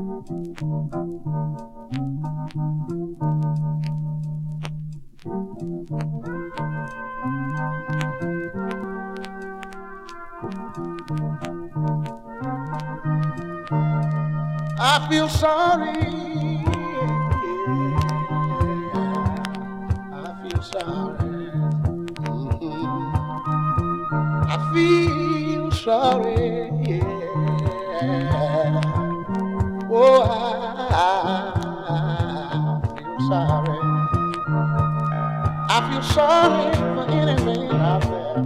I feel sorry. Yeah, I feel sorry. Mhm. I feel sorry. Yeah. Oh, I feel sorry. I feel sorry for any man out there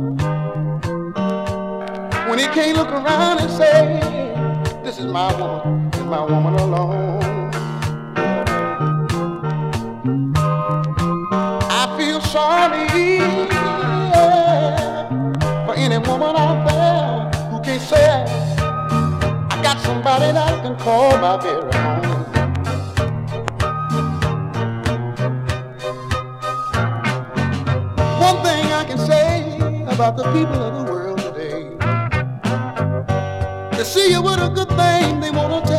when he can't look around and say, "This is my woman, this is my woman alone." I feel sorry, yeah, for any woman out there who can't say, "I got somebody that I can call my very own." One thing I can say about the people of the world today, they see you with a good thing, they want to